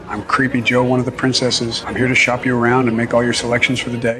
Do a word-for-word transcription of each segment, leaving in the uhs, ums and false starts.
I'm Creepy Joe, one of the princesses. I'm here to shop you around and make all your selections for the day.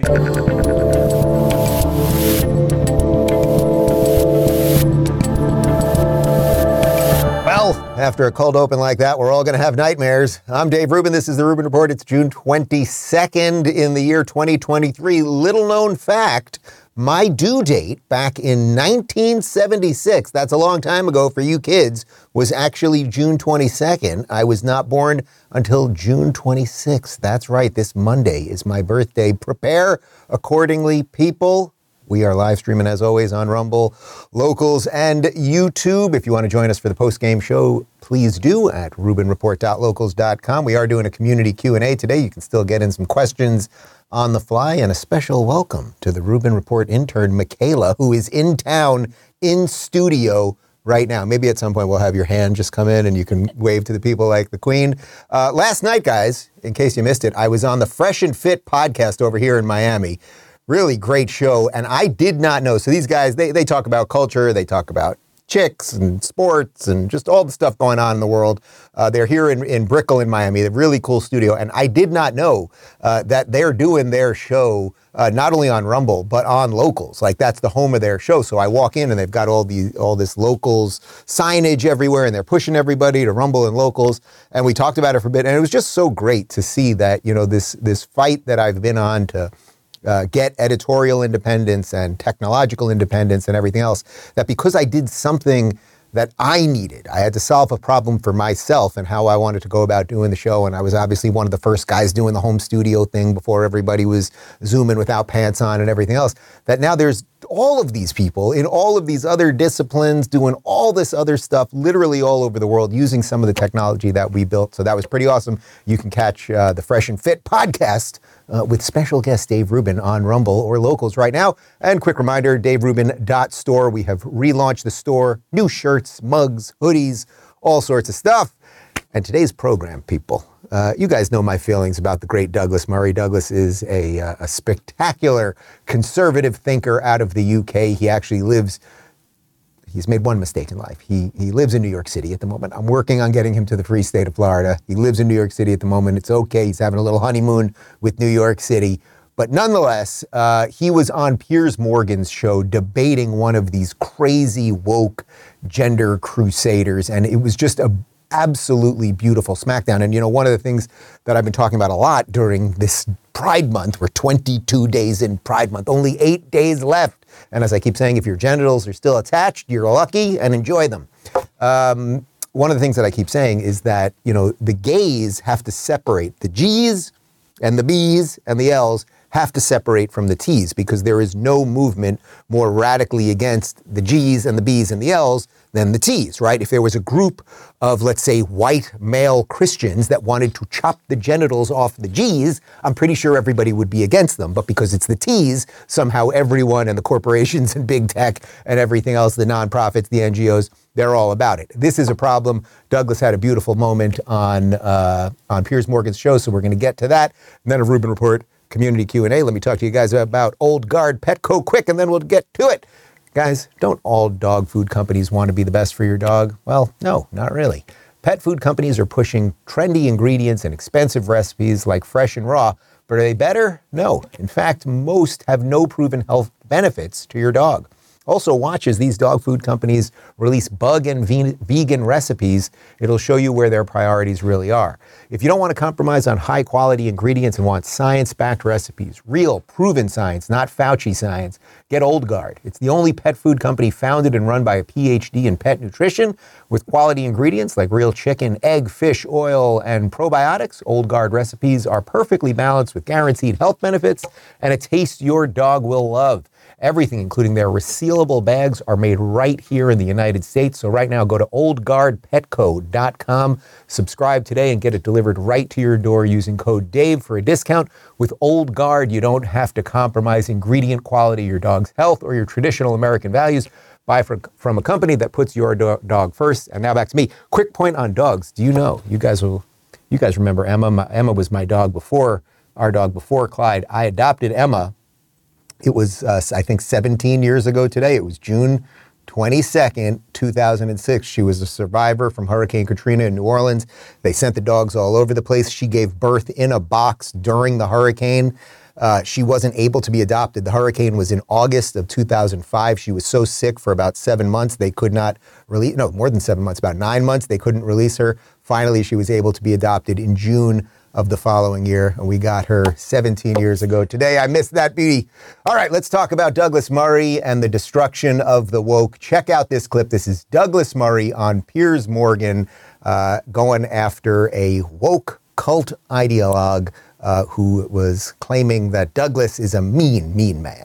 Well, after a cold open like that, we're all going to have nightmares. I'm Dave Rubin. This is the Rubin Report. It's June twenty-second in the year twenty twenty-three. Little known fact, my due date back in nineteen seventy-six, that's a long time ago for you kids, was actually June twenty-second. I was not born until June twenty-sixth. That's right. This Monday is my birthday. Prepare accordingly, people. We are live streaming, as always, on Rumble, Locals, and YouTube. If you want to join us for the post-game show, please do at rubin report dot locals dot com. We are doing a community Q and A today. You can still get in some questions on the fly, and a special welcome to the Rubin Report intern, Michaela, who is in town, in studio right now. Maybe at some point we'll have your hand just come in and you can wave to the people like the Queen. Uh, last night, guys, in case you missed it, I was on the Fresh and Fit podcast over here in Miami. Really great show, and I did not know. So these guys, they they talk about culture, they talk about chicks and sports and just all the stuff going on in the world. Uh, they're here in, in Brickell in Miami, a really cool studio, and I did not know uh, that they're doing their show uh, not only on Rumble, but on Locals. Like, that's the home of their show. So I walk in and they've got all the all this Locals signage everywhere, and they're pushing everybody to Rumble and Locals. And we talked about it for a bit, and it was just so great to see that, you know, this this fight that I've been on to Uh, get editorial independence and technological independence and everything else, that because I did something that I needed, I had to solve a problem for myself and how I wanted to go about doing the show. And I was obviously one of the first guys doing the home studio thing before everybody was Zooming without pants on and everything else, that now there's all of these people in all of these other disciplines doing all this other stuff, literally all over the world, using some of the technology that we built. So that was pretty awesome. You can catch uh, the Fresh and Fit podcast Uh, with special guest Dave Rubin on Rumble or Locals right now. And quick reminder, dave rubin dot store. We have relaunched the store, new shirts, mugs, hoodies, all sorts of stuff. And today's program, people, uh, you guys know my feelings about the great Douglas Murray. Douglas is a, uh, a spectacular conservative thinker out of the U K. He actually lives He's made one mistake in life. He he lives in New York City at the moment. I'm working on getting him to the free state of Florida. He lives in New York City at the moment. It's okay. He's having a little honeymoon with New York City. But nonetheless, uh, he was on Piers Morgan's show debating one of these crazy woke gender crusaders. And it was just a absolutely beautiful smackdown. And, you know, one of the things that I've been talking about a lot during this Pride Month, we're twenty-two days in Pride Month, only eight days left. And as I keep saying, if your genitals are still attached, you're lucky, and enjoy them. Um, one of the things that I keep saying is that, you know, the gays have to separate. The G's and the B's and the L's have to separate from the T's, because there is no movement more radically against the G's and the B's and the L's than the T's, right? If there was a group of, let's say, white male Christians that wanted to chop the genitals off the G's, I'm pretty sure everybody would be against them. But because it's the T's, somehow everyone, and the corporations and big tech and everything else, the nonprofits, the N G Os, they're all about it. This is a problem. Douglas had a beautiful moment on uh, on Piers Morgan's show, so we're going to get to that. And then a Rubin Report community Q and A. Let me talk to you guys about Old Guard Petco quick, and then we'll get to it. Guys, don't all dog food companies want to be the best for your dog? Well, no, not really. Pet food companies are pushing trendy ingredients and expensive recipes like Fresh and Raw, but are they better? No. In fact, most have no proven health benefits to your dog. Also, watch as these dog food companies release bug and ve- vegan recipes. It'll show you where their priorities really are. If you don't want to compromise on high quality ingredients and want science-backed recipes, real, proven science, not Fauci science, get Old Guard. It's the only pet food company founded and run by a P H D in pet nutrition with quality ingredients like real chicken, egg, fish, oil, and probiotics. Old Guard recipes are perfectly balanced with guaranteed health benefits and a taste your dog will love. Everything, including their resealable bags, are made right here in the United States. So right now, go to old guard petco dot com, subscribe today, and get it delivered right to your door using code DAVE for a discount. With Old Guard, you don't have to compromise ingredient quality, your dog's health, or your traditional American values. Buy from, from a company that puts your do- dog first. And now back to me. Quick point on dogs. Do you know, you guys will, you guys remember Emma? My, Emma was my dog before, our dog before Clyde. I adopted Emma. It was, uh, I think, seventeen years ago today. It was June twenty-second, two thousand six. She was a survivor from Hurricane Katrina in New Orleans. They sent the dogs all over the place. She gave birth in a box during the hurricane. Uh, she wasn't able to be adopted. The hurricane was in August of two thousand five. She was so sick for about seven months, they could not release, no, more than seven months, about nine months, they couldn't release her. Finally, she was able to be adopted in June of the following year, and we got her seventeen years ago today. I missed that beauty. All right, let's talk about Douglas Murray and the destruction of the woke. Check out this clip. This is Douglas Murray on Piers Morgan uh, going after a woke cult ideologue uh, who was claiming that Douglas is a mean, mean man.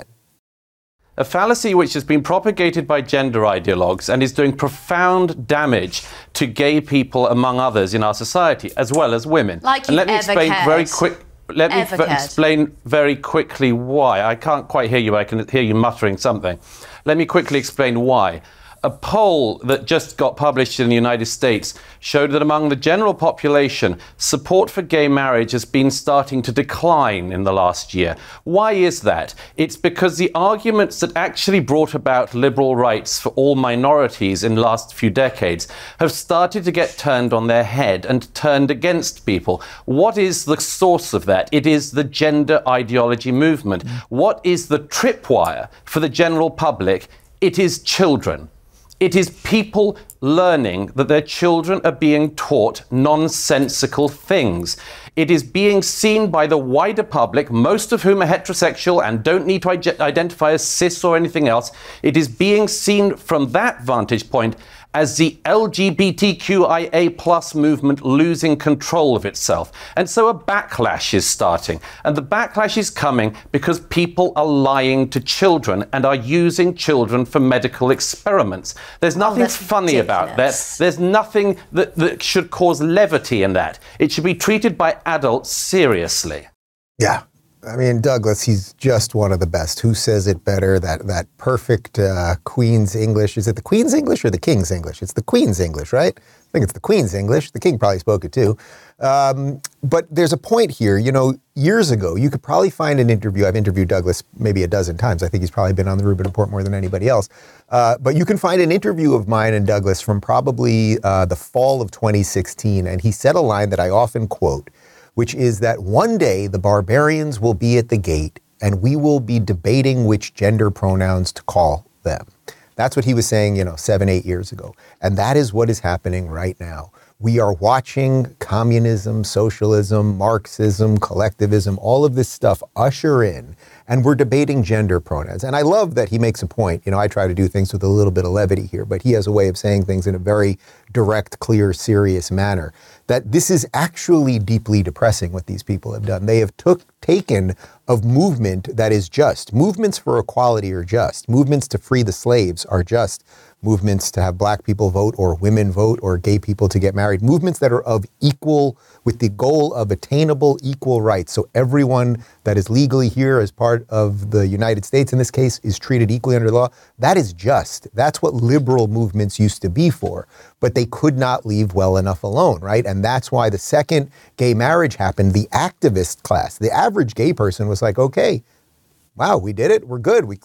A fallacy which has been propagated by gender ideologues and is doing profound damage to gay people, among others, in our society, as well as women. Like and let me ever explain cared. very quick. Let me Ever f- cared. explain very quickly why. I can't quite hear you. I can hear you muttering something. Let me quickly explain why. A poll that just got published in the United States showed that among the general population, support for gay marriage has been starting to decline in the last year. Why is that? It's because the arguments that actually brought about liberal rights for all minorities in the last few decades have started to get turned on their head and turned against people. What is the source of that? It is the gender ideology movement. What is the tripwire for the general public? It is children. It is people learning that their children are being taught nonsensical things. It is being seen by the wider public, most of whom are heterosexual and don't need to ide- identify as cis or anything else. It is being seen from that vantage point as the L G B T Q I A plus movement losing control of itself. And so a backlash is starting. And the backlash is coming because people are lying to children and are using children for medical experiments. There's nothing that's funny about that. ridiculous. There's nothing that, that should cause levity in that. It should be treated by adults seriously. Yeah. I mean, Douglas, he's just one of the best. Who says it better? That that perfect uh, Queen's English. Is it the Queen's English or the King's English? It's the Queen's English, right? I think it's the Queen's English. The King probably spoke it too. Um, but there's a point here. You know, years ago, you could probably find an interview. I've interviewed Douglas maybe a dozen times. I think he's probably been on the Rubin Report more than anybody else. Uh, but you can find an interview of mine and Douglas from probably uh, the fall of twenty sixteen. And he said a line that I often quote, which is that one day the barbarians will be at the gate and we will be debating which gender pronouns to call them. That's what he was saying, you know, seven, eight years ago. And that is what is happening right now. We are watching communism, socialism, Marxism, collectivism, all of this stuff usher in, and we're debating gender pronouns. And I love that he makes a point. You know, I try to do things with a little bit of levity here, but he has a way of saying things in a very direct, clear, serious manner. That this is actually deeply depressing what these people have done. They have took taken a movement that is just. Movements for equality are just. Movements to free the slaves are just. Movements to have black people vote or women vote or gay people to get married. Movements that are of equal, with the goal of attainable equal rights. So everyone that is legally here as part of the United States, in this case, is treated equally under the law. That is just. That's what liberal movements used to be for. But they could not leave well enough alone, right? And that's why the second gay marriage happened, the activist class, the average gay person was like, okay, wow, we did it. We're good. We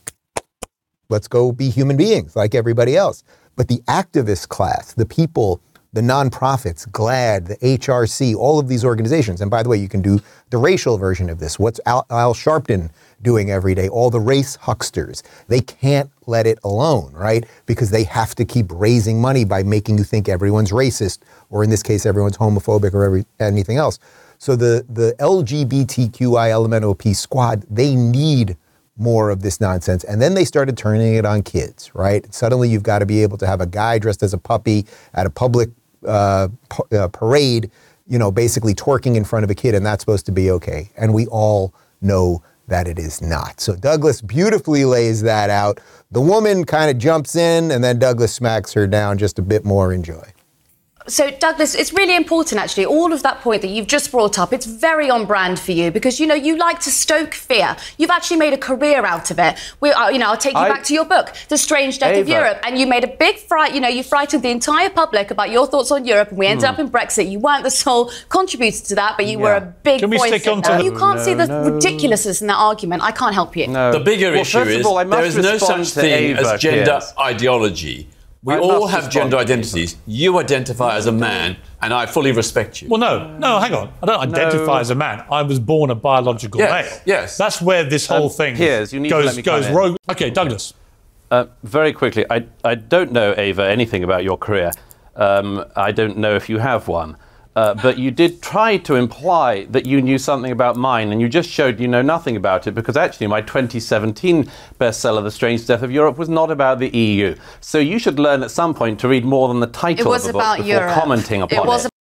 Let's go be human beings like everybody else. But the activist class, the people, the nonprofits, GLAAD, the H R C, all of these organizations. And by the way, you can do the racial version of this. What's Al, Al Sharpton doing every day? All the race hucksters. They can't let it alone, right? Because they have to keep raising money by making you think everyone's racist, or in this case, everyone's homophobic or every, anything else. So the, the L G B T Q I L M N O P squad, they need more of this nonsense. And then they started turning it on kids, right? Suddenly you've got to be able to have a guy dressed as a puppy at a public uh, p- uh, parade, you know, basically twerking in front of a kid, and that's supposed to be okay. And we all know that it is not. So Douglas beautifully lays that out. The woman kind of jumps in, and then Douglas smacks her down just a bit more. Enjoy. So, Douglas, it's really important, actually, all of that point that you've just brought up, it's very on brand for you because, you know, you like to stoke fear. You've actually made a career out of it. We, uh, you know, I'll take you I, back to your book, The Strange Death Ava. of Europe, and you made a big fright, you know, you frightened the entire public about your thoughts on Europe, and we ended mm. up in Brexit. You weren't the sole contributor to that, but you yeah. were a big Can we voice stick in on there. to You can't no, see the no. ridiculousness in that argument. I can't help you. No. The bigger well, issue is all, there is no such thing Ava as gender Pearce. ideology. We I all must have gender identities. You identify as a man, and I fully respect you. Well, no, no, hang on. I don't identify No. as a man. I was born a biological Yes, male. yes. That's where this whole Um, thing Piers, you need to goes, let me goes come in. rogue. OK, Douglas. Uh, very quickly, I, I don't know, Ava, anything about your career. Um, I don't know if you have one. Uh, but you did try to imply that you knew something about mine, and you just showed you know nothing about it, because actually my twenty seventeen bestseller, The Strange Death of Europe, was not about the E U. So you should learn at some point to read more than the title It was of a book about before Europe. commenting upon It was it.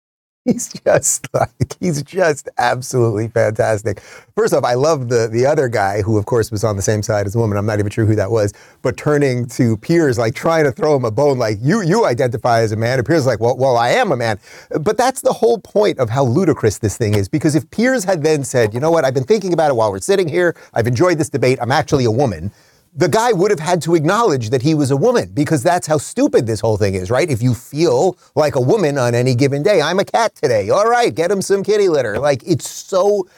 He's just like, he's just absolutely fantastic. First off, I love the the other guy who, of course, was on the same side as the woman. I'm not even sure who that was, but turning to Piers, like trying to throw him a bone, like, you you identify as a man. And Piers is like, well, well, I am a man. But that's the whole point of how ludicrous this thing is, because if Piers had then said, you know what, I've been thinking about it while we're sitting here, I've enjoyed this debate, I'm actually a woman, the guy would have had to acknowledge that he was a woman, because that's how stupid this whole thing is, right? If you feel like a woman on any given day, I'm a cat today. All right, get him some kitty litter. Like, it's so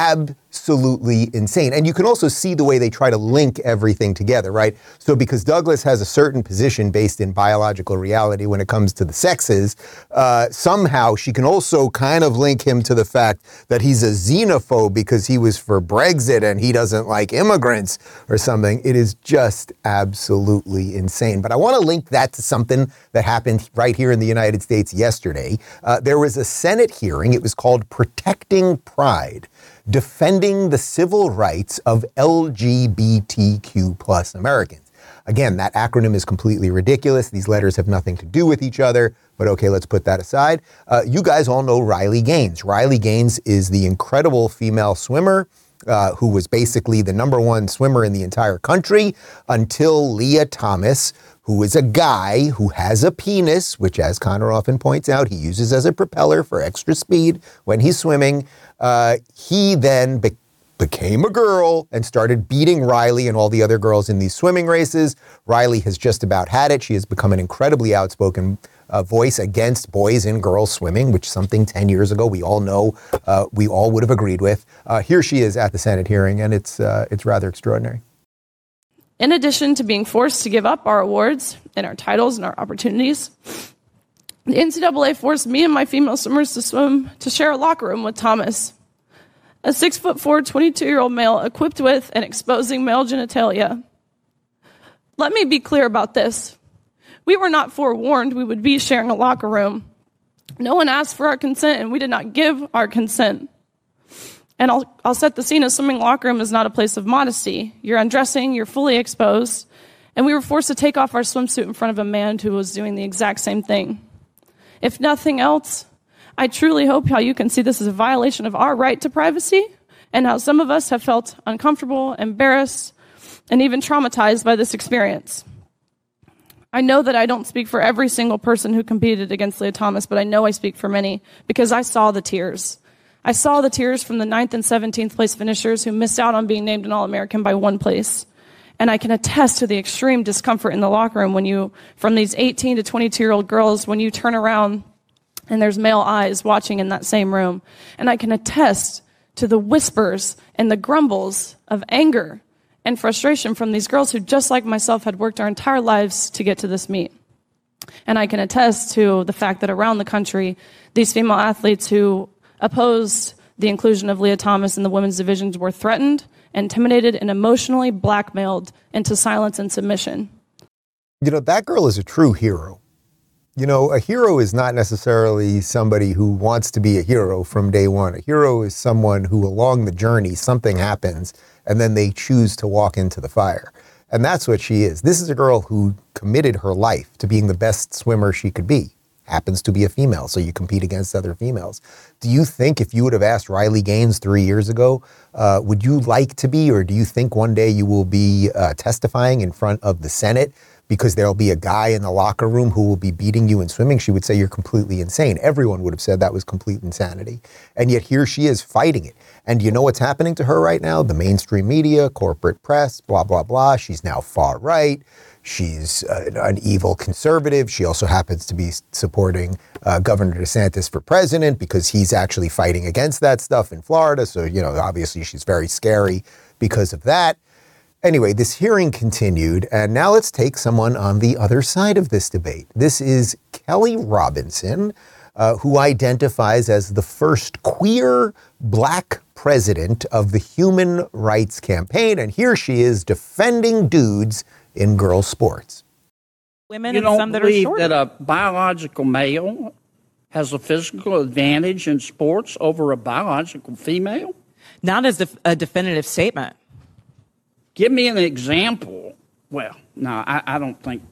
absolutely insane. And you can also see the way they try to link everything together, right? So because Douglas has a certain position based in biological reality when it comes to the sexes, uh, somehow she can also kind of link him to the fact that he's a xenophobe because he was for Brexit and he doesn't like immigrants or something. It is just absolutely insane. But I want to link that to something that happened right here in the United States yesterday. Uh, there was a Senate hearing. It was called Protecting Pride, defending the civil rights of L G B T Q plus Americans. Again, that acronym is completely ridiculous. These letters have nothing to do with each other, but okay, let's put that aside. Uh, you guys all know Riley Gaines. Riley Gaines is the incredible female swimmer uh, who was basically the number one swimmer in the entire country until Leah Thomas, who is a guy who has a penis, which, as Connor often points out, he uses as a propeller for extra speed when he's swimming. Uh, he then be- became a girl and started beating Riley and all the other girls in these swimming races. Riley has just about had it. She has become an incredibly outspoken uh, voice against boys and girls swimming, which is something ten years ago we all know uh, we all would have agreed with. Uh, here she is at the Senate hearing, and it's uh, it's rather extraordinary. In addition to being forced to give up our awards and our titles and our opportunities, the N C double A forced me and my female swimmers to swim, to share a locker room with Thomas, a six foot four, twenty-two-year-old male equipped with and exposing male genitalia. Let me be clear about this. We were not forewarned we would be sharing a locker room. No one asked for our consent, and we did not give our consent. And I'll, I'll set the scene. A swimming locker room is not a place of modesty. You're undressing, you're fully exposed, and we were forced to take off our swimsuit in front of a man who was doing the exact same thing. If nothing else, I truly hope how you can see this as a violation of our right to privacy, and how some of us have felt uncomfortable, embarrassed, and even traumatized by this experience. I know that I don't speak for every single person who competed against Leah Thomas, but I know I speak for many because I saw the tears. I saw the tears from the ninth and seventeenth place finishers who missed out on being named an All-American by one place. And I can attest to the extreme discomfort in the locker room when you, from these eighteen to twenty-two-year-old girls, when you turn around and there's male eyes watching in that same room. And I can attest to the whispers and the grumbles of anger and frustration from these girls who, just like myself, had worked our entire lives to get to this meet. And I can attest to the fact that around the country, these female athletes who opposed the inclusion of Leah Thomas in the women's divisions were threatened, intimidated, and emotionally blackmailed into silence and submission. You know, that girl is a true hero. You know, a hero is not necessarily somebody who wants to be a hero from day one. A hero is someone who, along the journey, something happens, and then they choose to walk into the fire. And that's what she is. This is a girl who committed her life to being the best swimmer she could be. Happens to be a female, so you compete against other females. Do you think if you would have asked Riley Gaines three years ago, uh, would you like to be, or do you think one day you will be uh, testifying in front of the Senate because there'll be a guy in the locker room who will be beating you in swimming, she would say you're completely insane. Everyone would have said that was complete insanity. And yet here she is fighting it. And you know what's happening to her right now? The mainstream media, corporate press, blah, blah, blah. She's now far right. She's uh, an evil conservative. She also happens to be supporting uh, Governor DeSantis for president because he's actually fighting against that stuff in Florida. So, you know, obviously she's very scary because of that. Anyway, this hearing continued, and now let's take someone on the other side of this debate. This is Kelly Robinson, uh, who identifies as the first queer black president of the Human Rights Campaign, and here she is defending dudes in girls' sports. Women you and don't some that are believe shorter. that a biological male has a physical advantage in sports over a biological female? Not as def- a definitive statement. Give me an example. Well, no, I, I don't think.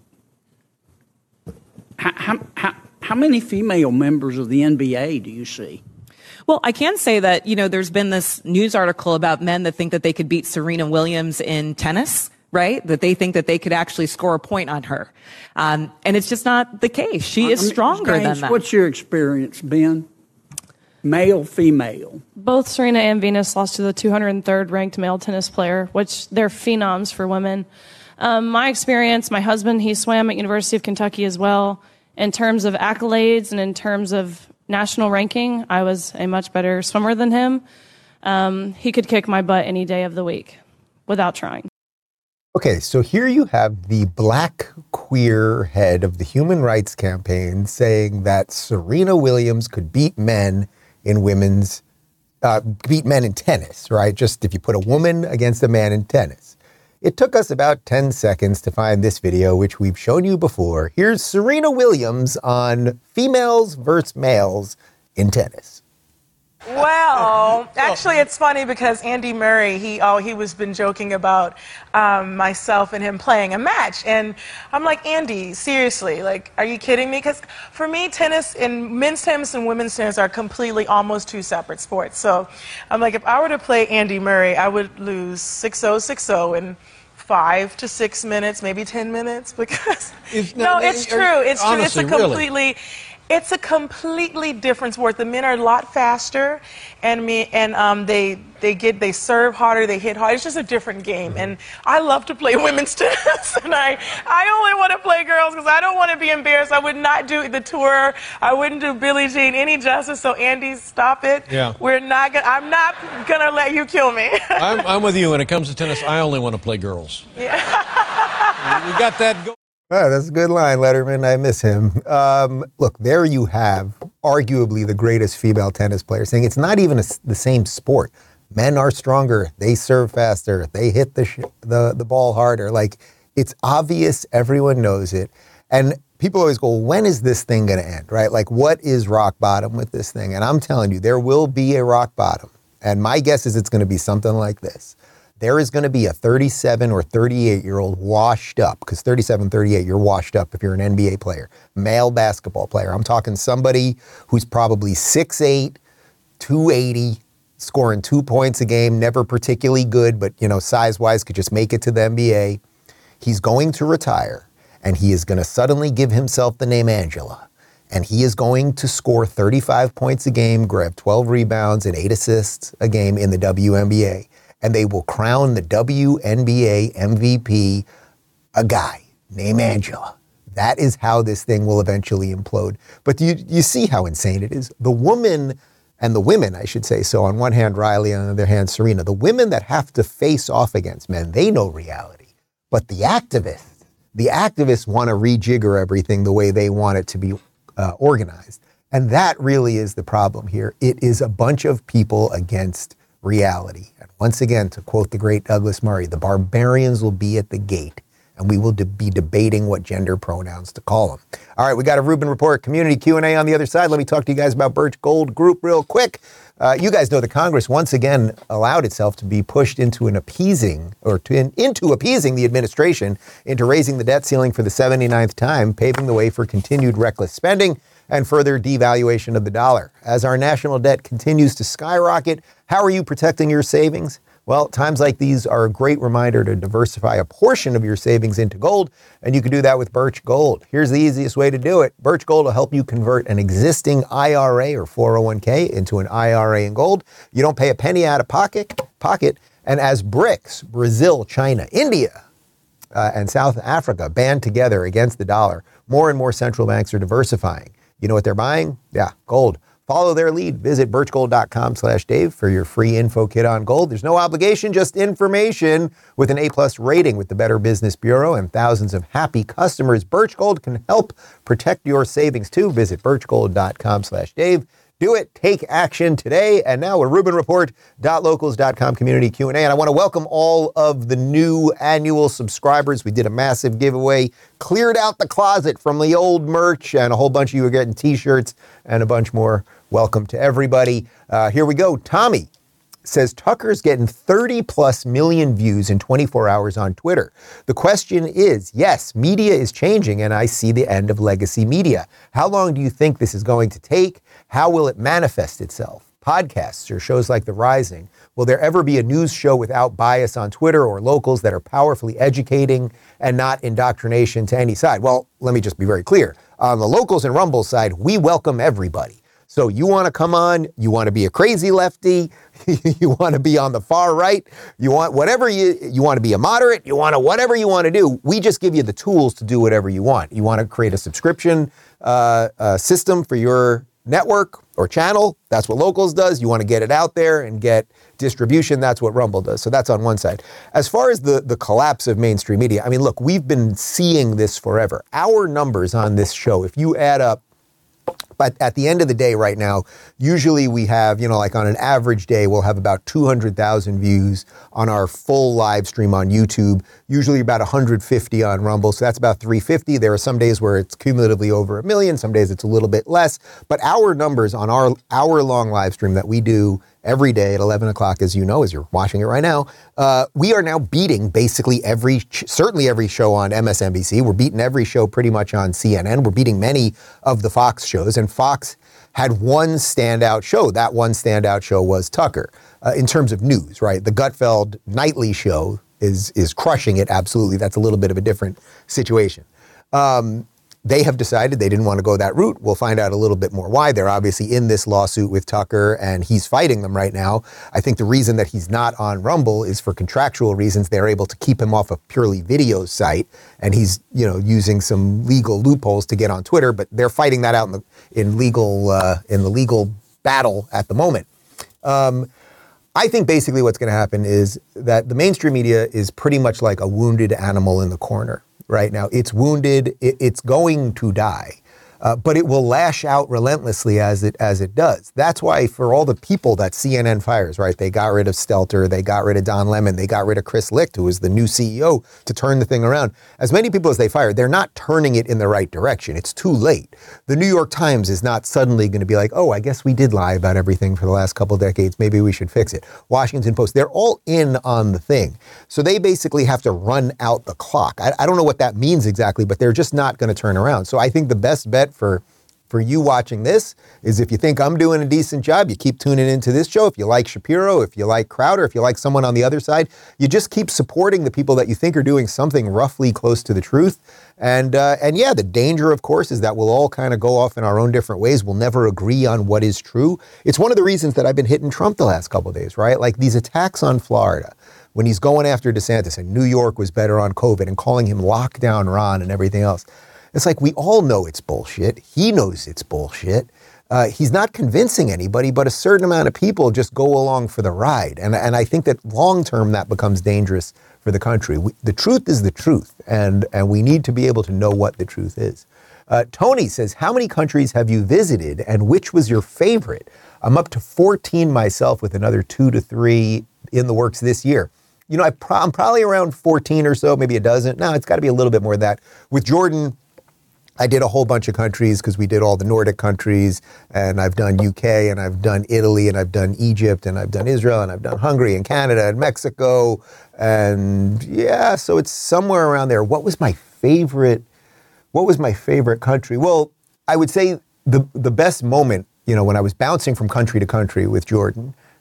How, how, how, how many female members of the N B A do you see? Well, I can say that, you know, there's been this news article about men that think that they could beat Serena Williams in tennis, right? That they think that they could actually score a point on her. Um, and it's just not the case. She is I mean, stronger James, than that. What's your experience, Ben? Male, female. Both Serena and Venus lost to the two hundred third ranked male tennis player, which they're phenoms for women. Um, my experience, my husband, he swam at University of Kentucky as well. In terms of accolades and in terms of national ranking, I was a much better swimmer than him. Um, he could kick my butt any day of the week without trying. Okay, so here you have the black queer head of the Human Rights Campaign saying that Serena Williams could beat men in women's, uh, beat men in tennis, right? Just if you put a woman against a man in tennis. It took us about ten seconds to find this video, which we've shown you before. Here's Serena Williams on females versus males in tennis. Well, actually, it's funny because Andy Murray, he oh, he was been joking about um, myself and him playing a match, and I'm like, Andy, seriously, like, are you kidding me? Because for me, tennis and men's tennis and women's tennis are completely almost two separate sports. So I'm like, if I were to play Andy Murray, I would lose six oh, six oh in five to six minutes, maybe ten minutes, because If- no, no, it's are- true, it's true, honestly, it's a really. completely. It's a completely different sport. The men are a lot faster, and me and um, they they get they serve harder, they hit hard. It's just a different game, and I love to play women's tennis, and I I only want to play girls because I don't want to be embarrassed. I would not do the tour. I wouldn't do Billie Jean any justice. So Andy, stop it. Yeah. We're not gonna. I'm not gonna let you kill me. I'm, I'm with you. When it comes to tennis, I only want to play girls. Yeah. We got that go- Oh, that's a good line, Letterman. I miss him. Um, look, there you have arguably the greatest female tennis player saying it's not even a, the same sport. Men are stronger. They serve faster. They hit the, sh- the the ball harder. Like, it's obvious. Everyone knows it. And people always go, when is this thing going to end, right? Like, what is rock bottom with this thing? And I'm telling you, there will be a rock bottom. And my guess is it's going to be something like this. There is going to be a thirty-seven or thirty-eight-year-old washed up, because thirty-seven, thirty-eight, you're washed up if you're an N B A player, male basketball player. I'm talking somebody who's probably six eight, two eighty, scoring two points a game, never particularly good, but, you know, size-wise could just make it to the N B A. He's going to retire, and he is going to suddenly give himself the name Angela. And he is going to score thirty-five points a game, grab twelve rebounds and eight assists a game in the W N B A. And they will crown the W N B A M V P a guy named Angela. That is how this thing will eventually implode. But you you see how insane it is? The woman, and the women, I should say, so on one hand, Riley, on the other hand, Serena, the women that have to face off against men, they know reality. But the activists, the activists want to rejigger everything the way they want it to be uh, organized. And that really is the problem here. It is a bunch of people against reality. And once again, to quote the great Douglas Murray, the barbarians will be at the gate, and we will de- be debating what gender pronouns to call them. All right, we got a Rubin Report community Q and A on the other side. Let me talk to you guys about Birch Gold Group real quick. Uh, you guys know the Congress once again allowed itself to be pushed into an appeasing, or to, in, into appeasing the administration into raising the debt ceiling for the seventy-ninth time, paving the way for continued reckless spending and further devaluation of the dollar. As our national debt continues to skyrocket, how are you protecting your savings? Well, times like these are a great reminder to diversify a portion of your savings into gold, and you can do that with Birch Gold. Here's the easiest way to do it. Birch Gold will help you convert an existing I R A or four oh one k into an I R A in gold. You don't pay a penny out of pocket, pocket. And as BRICS, Brazil, China, India, uh, and South Africa band together against the dollar, more and more central banks are diversifying. You know what they're buying? Yeah, gold. Follow their lead. Visit birchgold.com slash Dave for your free info kit on gold. There's no obligation, just information. With an A-plus rating with the Better Business Bureau and thousands of happy customers, Birch Gold can help protect your savings too. Visit birchgold.com slash Dave. Do it. Take action today. And now a Rubin Report dot locals dot com community Q and A. And I want to welcome all of the new annual subscribers. We did a massive giveaway, cleared out the closet from the old merch, and a whole bunch of you are getting t-shirts and a bunch more. Welcome to everybody. Uh, here we go. Tommy says Tucker's getting thirty plus million views in twenty-four hours on Twitter. The question is, yes, media is changing and I see the end of legacy media. How long do you think this is going to take? How will it manifest itself? Podcasts or shows like The Rising. Will there ever be a news show without bias on Twitter or locals that are powerfully educating and not indoctrination to any side? Well, let me just be very clear. On the locals and Rumble side, we welcome everybody. So you want to come on, you want to be a crazy lefty, you want to be on the far right, you want whatever you, you want to be a moderate, you want to whatever you want to do. We just give you the tools to do whatever you want. You want to create a subscription uh, uh, system for your network or channel. That's what Locals does. You want to get it out there and get distribution. That's what Rumble does. So that's on one side. As far as the, the collapse of mainstream media, I mean, look, we've been seeing this forever. Our numbers on this show, if you add up, but at the end of the day right now, usually we have, you know, like on an average day, we'll have about two hundred thousand views on our full live stream on YouTube, usually about one hundred fifty on Rumble. So that's about three hundred fifty. There are some days where it's cumulatively over a million. Some days it's a little bit less. But our numbers on our hour-long live stream that we do every day at eleven o'clock, as you know, as you're watching it right now, uh, we are now beating basically every, certainly every show on M S N B C. We're beating every show pretty much on C N N. We're beating many of the Fox shows. And Fox had one standout show. That one standout show was Tucker uh, in terms of news, right? The Gutfeld nightly show is, is crushing it. Absolutely. That's a little bit of a different situation. Um, They have decided they didn't want to go that route. We'll find out a little bit more why. They're obviously in this lawsuit with Tucker, and he's fighting them right now. I think the reason that he's not on Rumble is for contractual reasons. They're able to keep him off a purely video site, and he's, you know, using some legal loopholes to get on Twitter. But they're fighting that out in the in legal uh, in the legal battle at the moment. Um, I think basically what's going to happen is that the mainstream media is pretty much like a wounded animal in the corner. Right now, it's wounded, it, it's going to die, uh, but it will lash out relentlessly as it as it does. That's why for all the people that C N N fires, right, they got rid of Stelter, they got rid of Don Lemon, they got rid of Chris Licht, who was the new C E O, to turn the thing around. As many people as they fired, they're not turning it in the right direction. It's too late. The New York Times is not suddenly going to be like, oh, I guess we did lie about everything for the last couple of decades. Maybe we should fix it. Washington Post, they're all in on the thing. So they basically have to run out the clock. I, I don't know what that means exactly, but they're just not going to turn around. So I think the best bet for for you watching this is if you think I'm doing a decent job, you keep tuning into this show. If you like Shapiro, if you like Crowder, if you like someone on the other side, you just keep supporting the people that you think are doing something roughly close to the truth. And uh, and yeah, the danger, of course, is that we'll all kind of go off in our own different ways. We'll never agree on what is true. It's one of the reasons that I've been hitting Trump the last couple of days, right? Like these attacks on Florida, when he's going after DeSantis and New York was better on COVID and calling him lockdown Ron and everything else. It's like we all know it's bullshit. He knows it's bullshit. Uh, he's not convincing anybody, but a certain amount of people just go along for the ride. And, and I think that long term that becomes dangerous for the country. We, the truth is the truth, and, and we need to be able to know what the truth is. Uh, Tony says, how many countries have you visited and which was your favorite? I'm up to fourteen myself with another two to three in the works this year. You know, I pro- I'm probably around fourteen or so, maybe a dozen. No, it's got to be a little bit more than that. With Jordan, I did a whole bunch of countries because we did all the Nordic countries, and I've done U K, and I've done Italy, and I've done Egypt, and I've done Israel, and I've done Hungary, and Canada, and Mexico, and yeah, so it's somewhere around there. What was my favorite, what was my favorite country? Well, I would say the the best moment, you know, when I was bouncing from country to country with Jordan,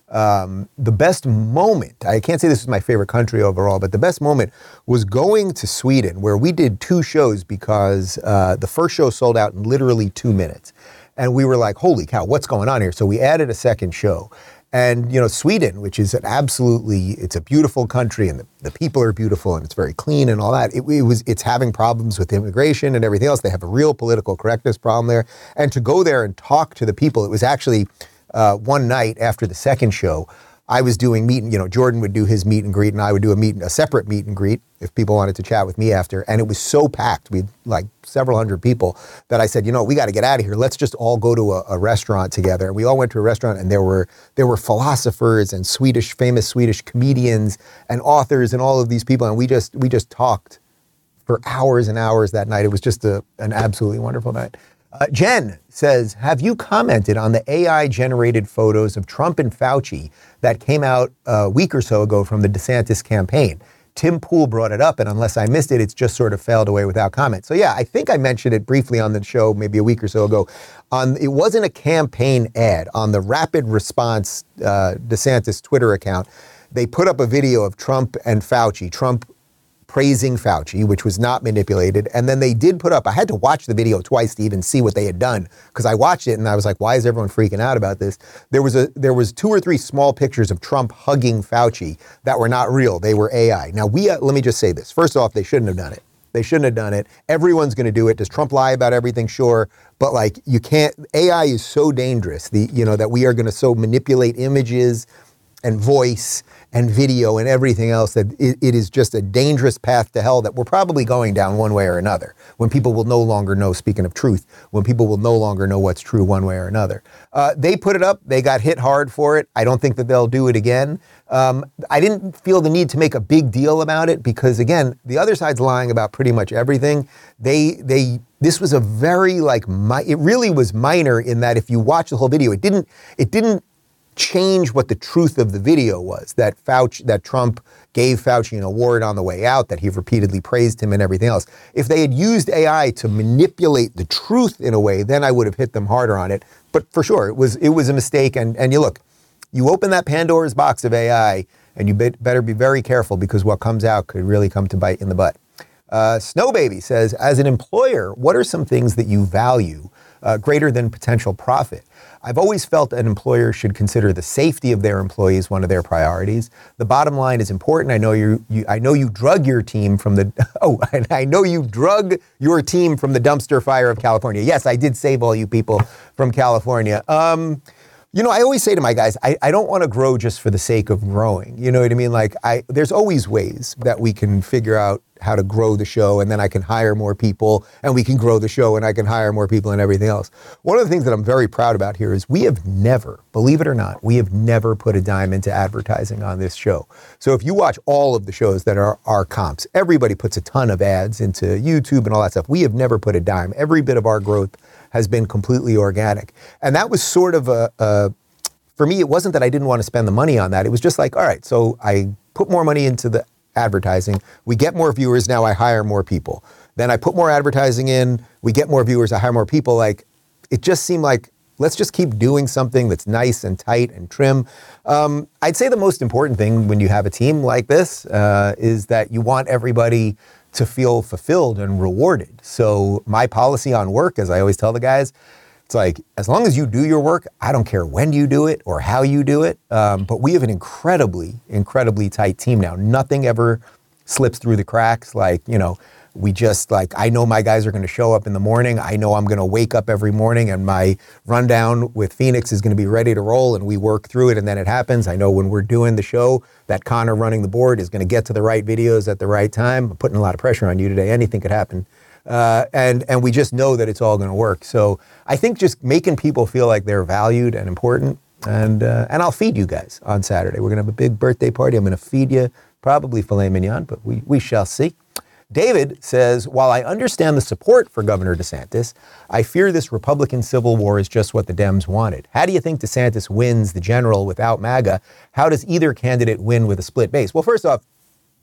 Um, the best moment, I can't say this is my favorite country overall, but the best moment was going to Sweden, where we did two shows because uh, the first show sold out in literally two minutes. And we were like, holy cow, what's going on here? So we added a second show. And, you know, Sweden, which is an absolutely, it's a beautiful country and the, the people are beautiful and it's very clean and all that. It, it was, it's having problems with immigration and everything else. They have a real political correctness problem there. And to go there and talk to the people, it was actually uh, one night after the second show, I was doing meet and, you know, Jordan would do his meet and greet and I would do a meet, a separate meet and greet if people wanted to chat with me after. And it was so packed. We had like several hundred people that I said, you know, we got to get out of here. Let's just all go to a, a restaurant together. And we all went to a restaurant and there were, there were philosophers and Swedish, famous Swedish comedians and authors and all of these people. And we just, we just talked for hours and hours that night. It was just a, an absolutely wonderful night. Uh, Jen says, have you commented on the A I-generated photos of Trump and Fauci that came out a week or so ago from the DeSantis campaign? Tim Pool brought it up, and unless I missed it, it's just sort of failed away without comment. So yeah, I think I mentioned it briefly on the show maybe a week or so ago. On, it wasn't a campaign ad. On the Rapid Response uh, DeSantis Twitter account, they put up a video of Trump and Fauci, Trump praising Fauci, which was not manipulated. And then they did put up, I had to watch the video twice to even see what they had done, because I watched it and I was like, why is everyone freaking out about this? There was a there was two or three small pictures of Trump hugging Fauci that were not real. They were A I. Now, we uh, let me just say this. First off, they shouldn't have done it. They shouldn't have done it. Everyone's going to do it. Does Trump lie about everything? Sure. But like, you can't, A I is so dangerous, the you know, that we are going to so manipulate images and voice and video and everything else that it, it is just a dangerous path to hell that we're probably going down one way or another, when people will no longer know, speaking of truth, when people will no longer know what's true one way or another. Uh, they put it up. They got hit hard for it. I don't think that they'll do it again. Um, I didn't feel the need to make a big deal about it because, again, the other side's lying about pretty much everything. They, they, this was a very like, mi- it really was minor in that if you watch the whole video, it didn't, it didn't, change what the truth of the video was, that Fauci, that Trump gave Fauci an award on the way out, that he repeatedly praised him and everything else. If they had used A I to manipulate the truth in a way, then I would have hit them harder on it. But for sure, it was it was a mistake. And, and you look, you open that Pandora's box of A I and you be, better be very careful because what comes out could really come to bite in the butt. Uh, Snow Baby says, as an employer, what are some things that you value uh, greater than potential profit? I've always felt an employer should consider the safety of their employees one of their priorities. The bottom line is important. I know you, you I know you drug your team from the, oh, I know you drug your team from the dumpster fire of California. Yes, I did save all you people from California. Um, you know, I always say to my guys, I, I don't want to grow just for the sake of growing. You know what I mean? Like, I there's always ways that we can figure out how to grow the show, and then I can hire more people, and we can grow the show, and I can hire more people and everything else. One of the things that I'm very proud about here is we have never, believe it or not, we have never put a dime into advertising on this show. So if you watch all of the shows that are our comps, everybody puts a ton of ads into YouTube and all that stuff. We have never put a dime. Every bit of our growth has been completely organic. And that was sort of a, a for me, it wasn't that I didn't want to spend the money on that. It was just like, all right, so I put more money into the advertising. We get more viewers. Now I hire more people. Then I put more advertising in. We get more viewers. I hire more people. Like, it just seemed like, let's just keep doing something that's nice and tight and trim. Um, I'd say the most important thing when you have a team like this uh, is that you want everybody to feel fulfilled and rewarded. So my policy on work, as I always tell the guys, it's like, as long as you do your work, I don't care when you do it or how you do it. Um, but we have an incredibly, incredibly tight team now. Nothing ever slips through the cracks. Like, you know, we just like, I know my guys are going to show up in the morning. I know I'm going to wake up every morning and my rundown with Phoenix is going to be ready to roll, and we work through it and then it happens. I know when we're doing the show that Connor running the board is going to get to the right videos at the right time. I'm putting a lot of pressure on you today. Anything could happen. Uh, and, and we just know that it's all going to work. So I think just making people feel like they're valued and important, and, uh, and I'll feed you guys on Saturday. We're going to have a big birthday party. I'm going to feed you probably filet mignon, but we, we shall see. David says, while I understand the support for Governor DeSantis, I fear this Republican civil war is just what the Dems wanted. How do you think DeSantis wins the general without MAGA? How does either candidate win with a split base? Well, first off,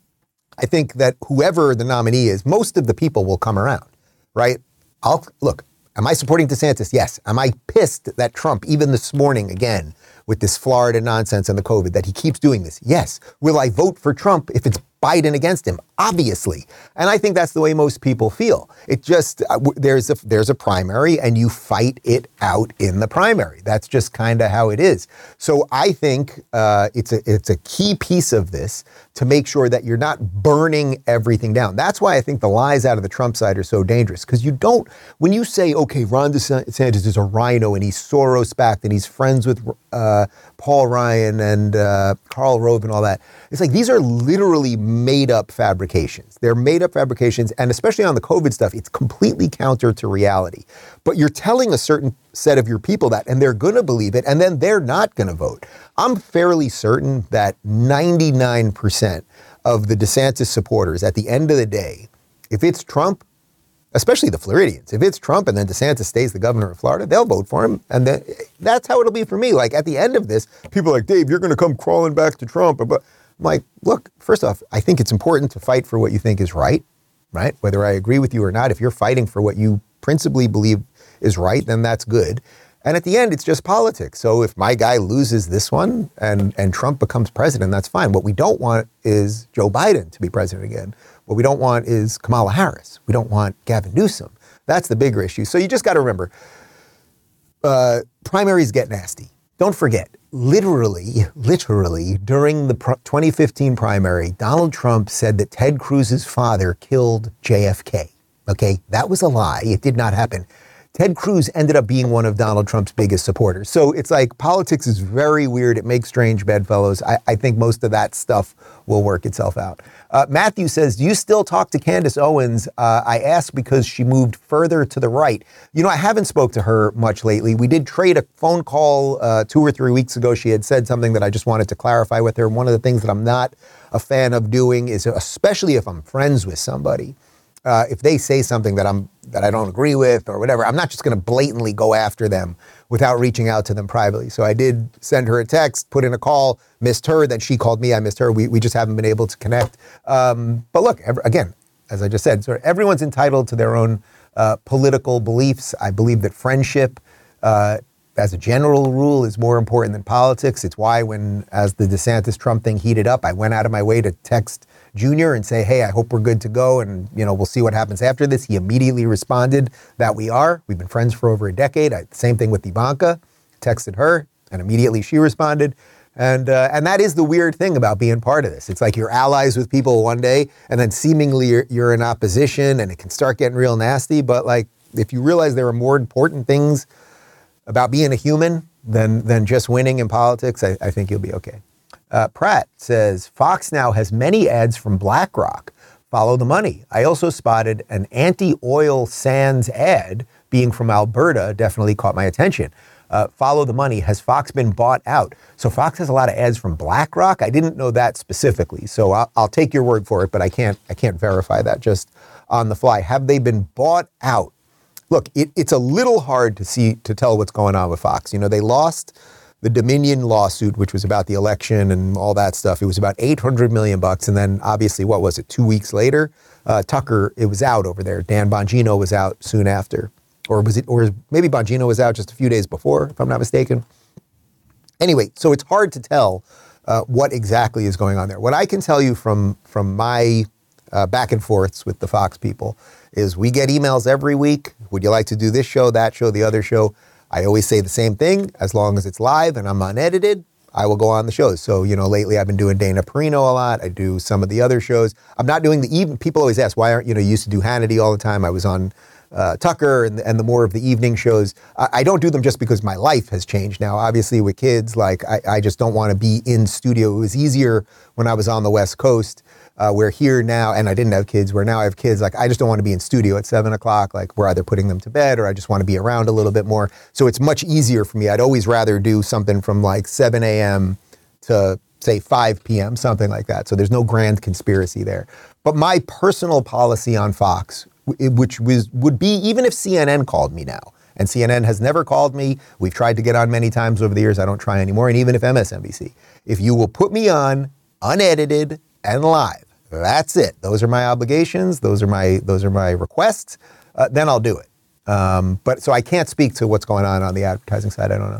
I think that whoever the nominee is, most of the people will come around, right? I'll look, am I supporting DeSantis? Yes. Am I pissed that Trump, even this morning again, with this Florida nonsense and the COVID, that he keeps doing this. Yes. Will I vote for Trump if it's Biden against him? Obviously. And I think that's the way most people feel. It just, uh, w- there's a, there's a primary and you fight it out in the primary. That's just kind of how it is. So I think uh, it's a, it's a key piece of this to make sure that you're not burning everything down. That's why I think the lies out of the Trump side are so dangerous, because you don't, when you say, okay, Ron DeSantis is a rhino and he's Soros-backed and he's friends with uh, Paul Ryan and uh, Karl Rove and all that, it's like these are literally made up fabrications. They're made up fabrications, and especially on the COVID stuff, it's completely counter to reality. But you're telling a certain set of your people that, and they're going to believe it, and then they're not going to vote. I'm fairly certain that ninety-nine percent of the DeSantis supporters at the end of the day, if it's Trump, especially the Floridians, if it's Trump and then DeSantis stays the governor of Florida, they'll vote for him. And then that's how it'll be for me. Like at the end of this, people are like, Dave, you're going to come crawling back to Trump. But I'm like, look, first off, I think it's important to fight for what you think is right, right? Whether I agree with you or not, if you're fighting for what you principally believe is right, then that's good. And at the end, it's just politics. So if my guy loses this one and, and Trump becomes president, that's fine. What we don't want is Joe Biden to be president again. What we don't want is Kamala Harris. We don't want Gavin Newsom. That's the bigger issue. So you just got to remember, uh, primaries get nasty. Don't forget, literally, literally, during the pr- twenty fifteen primary, Donald Trump said that Ted Cruz's father killed J F K. Okay, that was a lie. It did not happen. Ted Cruz ended up being one of Donald Trump's biggest supporters. So it's like politics is very weird. It makes strange bedfellows. I, I think most of that stuff will work itself out. Uh, Matthew says, do you still talk to Candace Owens? Uh, I asked because she moved further to the right. You know, I haven't spoke to her much lately. We did trade a phone call uh, two or three weeks ago. She had said something that I just wanted to clarify with her. One of the things that I'm not a fan of doing is, especially if I'm friends with somebody, Uh, if they say something that I'm that I don't agree with or whatever, I'm not just going to blatantly go after them without reaching out to them privately. So I did send her a text, put in a call, missed her, then she called me, I missed her. We we just haven't been able to connect. Um, but look, ev- again, as I just said, sort of everyone's entitled to their own uh, political beliefs. I believe that friendship, uh, as a general rule, is more important than politics. It's why when, as the DeSantis-Trump thing heated up, I went out of my way to text Junior and say, hey, I hope we're good to go. And, you know, we'll see what happens after this. He immediately responded that we are. We've been friends for over a decade. I, same thing with Ivanka. Texted her and immediately she responded. And uh, and that is the weird thing about being part of this. It's like you're allies with people one day and then seemingly you're, you're in opposition and it can start getting real nasty. But like, if you realize there are more important things about being a human than, than just winning in politics, I, I think you'll be okay. Uh, Pratt says, Fox now has many ads from BlackRock. Follow the money. I also spotted an anti-oil sands ad being from Alberta, definitely caught my attention. Uh, follow the money. Has Fox been bought out? So Fox has a lot of ads from BlackRock. I didn't know that specifically, so I'll, I'll take your word for it, but I can't I can't verify that just on the fly. Have they been bought out? Look, it, it's a little hard to see to tell what's going on with Fox. You know, they lost the Dominion lawsuit, which was about the election and all that stuff. It was about eight hundred million bucks. And then obviously, what was it, two weeks later, uh, Tucker, it was out over there. Dan Bongino was out soon after. Or was it, or maybe Bongino was out just a few days before, if I'm not mistaken. Anyway, so it's hard to tell uh, what exactly is going on there. What I can tell you from, from my uh, back and forths with the Fox people is we get emails every week. Would you like to do this show, that show, the other show? I always say the same thing. As long as it's live and I'm unedited, I will go on the shows. So, you know, lately I've been doing Dana Perino a lot. I do some of the other shows. I'm not doing the even. People always ask, why aren't you know, you used to do Hannity all the time. I was on uh, Tucker and, and the more of the evening shows. I, I don't do them just because my life has changed now. Obviously with kids, like I, I just don't want to be in studio. It was easier when I was on the West Coast. Uh, we're here now, and I didn't have kids, where now I have kids. Like, I just don't want to be in studio at seven o'clock. Like, we're either putting them to bed or I just want to be around a little bit more. So it's much easier for me. I'd always rather do something from like seven a.m. to, say, five p.m., something like that. So there's no grand conspiracy there. But my personal policy on Fox, which was would be even if C N N called me now, and C N N has never called me. We've tried to get on many times over the years. I don't try anymore. And even if M S N B C, if you will put me on unedited and live, that's it. Those are my obligations. Those are my those are my requests. Uh, then I'll do it. Um, but so I can't speak to what's going on on the advertising side. I don't know.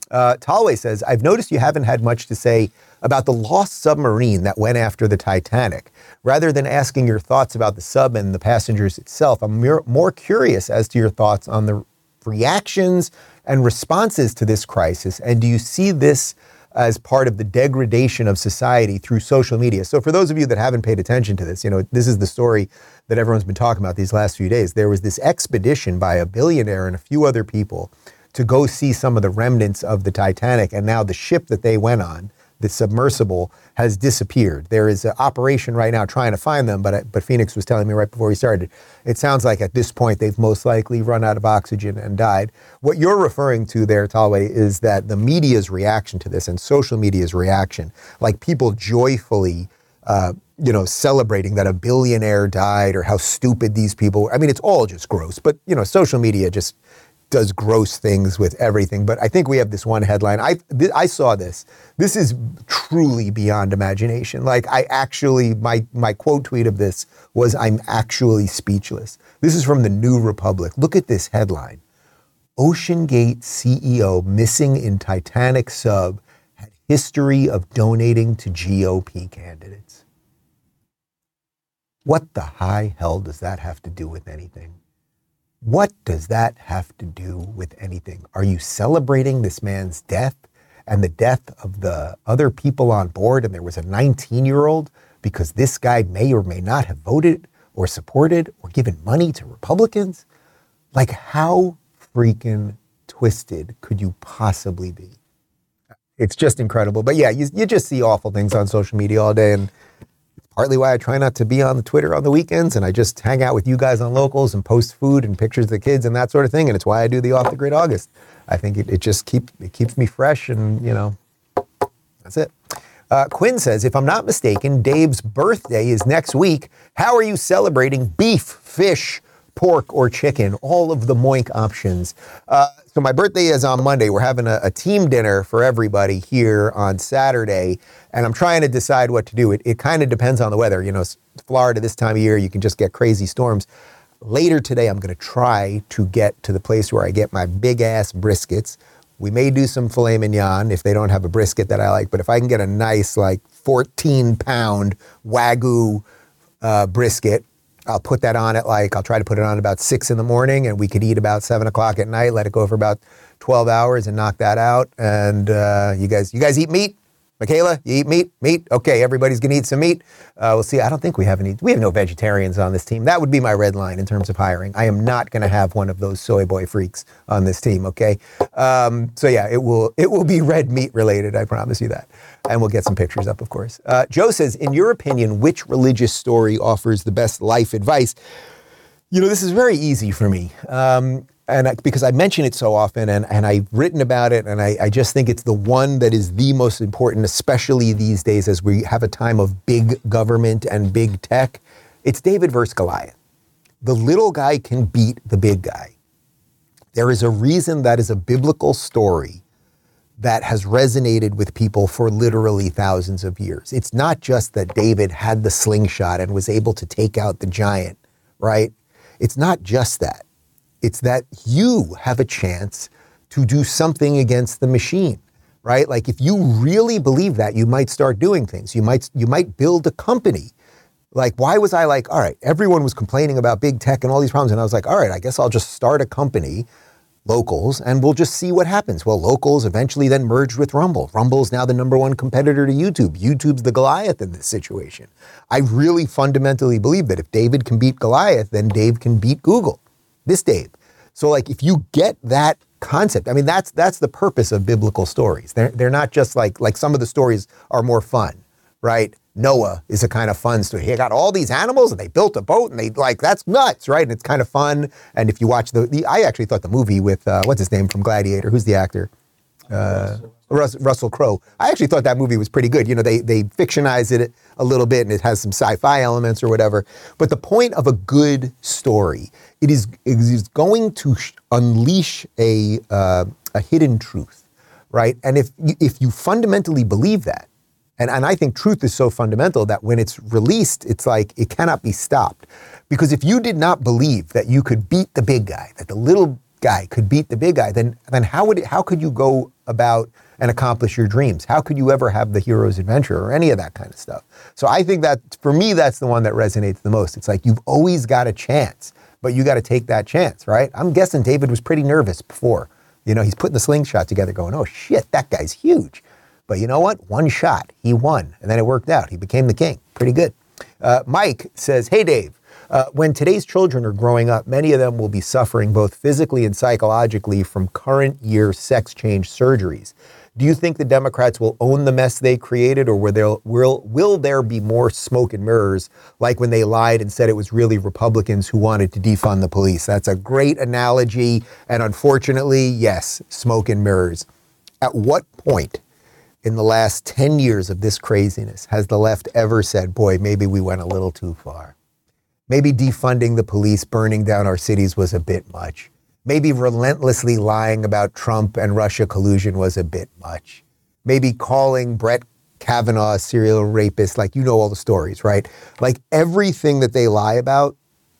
Uh, Talway says, I've noticed you haven't had much to say about the lost submarine that went after the Titanic. Rather than asking your thoughts about the sub and the passengers itself, I'm more, more curious as to your thoughts on the reactions and responses to this crisis. And do you see this as part of the degradation of society through social media? So for those of you that haven't paid attention to this, you know, this is the story that everyone's been talking about these last few days. There was this expedition by a billionaire and a few other people to go see some of the remnants of the Titanic. And now the ship that they went on, the submersible, has disappeared. There is an operation right now trying to find them, but but Phoenix was telling me right before we started, it sounds like at this point they've most likely run out of oxygen and died. What you're referring to there, Talway, is that the media's reaction to this and social media's reaction, like people joyfully, uh, you know, celebrating that a billionaire died or how stupid these people were. I mean, it's all just gross, but, you know, social media just does gross things with everything. But I think we have this one headline. I th- I saw this. This is truly beyond imagination. Like I actually, my, my quote tweet of this was, I'm actually speechless. This is from the New Republic. Look at this headline. OceanGate C E O missing in Titanic sub had history of donating to G O P candidates. What the high hell does that have to do with anything? What does that have to do with anything? Are you celebrating this man's death and the death of the other people on board? And there was a nineteen-year-old because this guy may or may not have voted or supported or given money to Republicans? Like, how freaking twisted could you possibly be? It's just incredible. But yeah, you, you just see awful things on social media all day, and partly why I try not to be on the Twitter on the weekends, and I just hang out with you guys on Locals and post food and pictures of the kids and that sort of thing. And it's why I do the Off the Grid August. I think it, it just keep it keeps me fresh, and you know, that's it. Uh, Quinn says, if I'm not mistaken, Dave's birthday is next week. How are you celebrating? Beef, fish, pork, or chicken? All of the moink options. Uh, so my birthday is on Monday. We're having a, a team dinner for everybody here on Saturday, and I'm trying to decide what to do. It, it kind of depends on the weather. You know, Florida this time of year, you can just get crazy storms. Later today, I'm going to try to get to the place where I get my big-ass briskets. We may do some filet mignon if they don't have a brisket that I like, but if I can get a nice, like, fourteen-pound Wagyu uh, brisket, I'll put that on at like, I'll try to put it on about six in the morning, and we could eat about seven o'clock at night, let it go for about twelve hours and knock that out. And uh, you guys, you guys eat meat? Michaela, you eat meat? Meat? Okay, everybody's gonna eat some meat. Uh, we'll see. I don't think we have any, we have no vegetarians on this team. That would be my red line in terms of hiring. I am not gonna have one of those soy boy freaks on this team, okay? Um, so yeah, it will, it will be red meat related, I promise you that. And we'll get some pictures up, of course. Uh, Joe says, in your opinion, which religious story offers the best life advice? You know, this is very easy for me. Um, And I, because I mention it so often, and, and I've written about it, and I, I just think it's the one that is the most important, especially these days as we have a time of big government and big tech. It's David versus Goliath. The little guy can beat the big guy. There is a reason that is a biblical story that has resonated with people for literally thousands of years. It's not just that David had the slingshot and was able to take out the giant, right? It's not just that. It's that you have a chance to do something against the machine, right? Like if you really believe that, you might start doing things. You might you might build a company. Like, why was I like, all right, everyone was complaining about big tech and all these problems. And I was like, all right, I guess I'll just start a company, Locals, and we'll just see what happens. Well, Locals eventually then merged with Rumble. Rumble's now the number one competitor to YouTube. YouTube's the Goliath in this situation. I really fundamentally believe that if David can beat Goliath, then Dave can beat Google. This Dave. So like if you get that concept, I mean, that's that's the purpose of biblical stories. They're, they're not just like, like some of the stories are more fun, right? Noah is a kind of fun story. He got all these animals and they built a boat and they like, that's nuts, right? And it's kind of fun. And if you watch the, the I actually thought the movie with, uh, what's his name from Gladiator? Who's the actor? Uh, Rus- Russell Crowe. I actually thought that movie was pretty good. You know, they they fictionized it a little bit and it has some sci-fi elements or whatever. But the point of a good story, it is, it is going to sh- unleash a uh, a hidden truth, right? And if you, if you fundamentally believe that, and, and I think truth is so fundamental that when it's released, it's like it cannot be stopped. Because if you did not believe that you could beat the big guy, that the little guy could beat the big guy, then then how would it, how could you go about and accomplish your dreams? How could you ever have the hero's adventure or any of that kind of stuff? So I think that, for me, that's the one that resonates the most. It's like, you've always got a chance, but you got to take that chance, right? I'm guessing David was pretty nervous before. You know, he's putting the slingshot together going, oh shit, that guy's huge. But you know what? One shot, he won. And then it worked out. He became the king. Pretty good. Uh, Mike says, hey, Dave, uh, when today's children are growing up, many of them will be suffering both physically and psychologically from current year sex change surgeries. Do you think the Democrats will own the mess they created, or will there, will, will there be more smoke and mirrors, like when they lied and said it was really Republicans who wanted to defund the police? That's a great analogy. And unfortunately, yes, smoke and mirrors. At what point in the last ten years of this craziness has the left ever said, boy, maybe we went a little too far? Maybe defunding the police, burning down our cities was a bit much. Maybe relentlessly lying about Trump and Russia collusion was a bit much. Maybe calling Brett Kavanaugh a serial rapist, like, you know all the stories, right? Like, everything that they lie about,